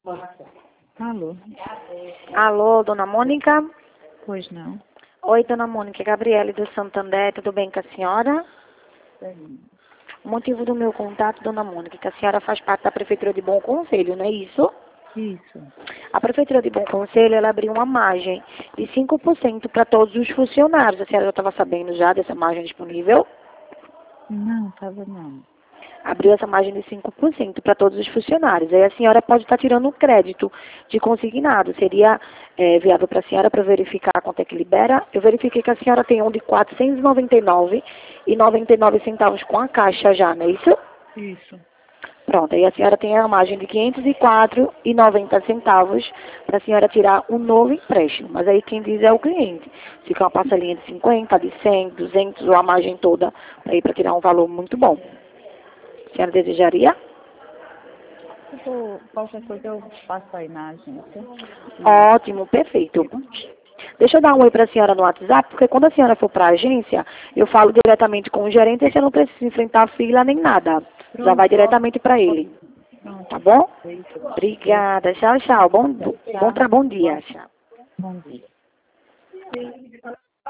Alô? Alô, dona Mônica? Pois não. Oi, dona Mônica, Gabriele do Santander, tudo bem com a senhora? Sim. O motivo do meu contato, dona Mônica, é que a senhora faz parte da Prefeitura de Bom Conselho, não é isso? Isso. A Prefeitura de Bom Conselho, ela abriu uma margem de 5% para todos os funcionários. A senhora já estava sabendo já dessa margem disponível? Não, estava não. Abriu essa margem de 5% para todos os funcionários. Aí a senhora pode estar tirando um crédito de consignado. Seria viável para a senhora para verificar quanto é que libera? Eu verifiquei que a senhora tem um de R$ 499,99 com a Caixa já, não é isso? Isso. Pronto, aí a senhora tem a margem de R$ 504,90 para a senhora tirar um novo empréstimo. Mas aí quem diz é o cliente. Fica uma parcelinha de 50, de 100, 200 ou a margem toda para tirar um valor muito bom. A senhora desejaria? Qualquer coisa eu passo aí na agência. Ótimo, perfeito. Deixa eu dar um oi para a senhora no WhatsApp, porque quando a senhora for para a agência, eu falo diretamente com o gerente e você não precisa enfrentar fila nem nada. Já vai diretamente para ele. Pronto. Tá bom? Feito. Obrigada. Tchau, tchau. Bom dia. Tchau. Bom dia.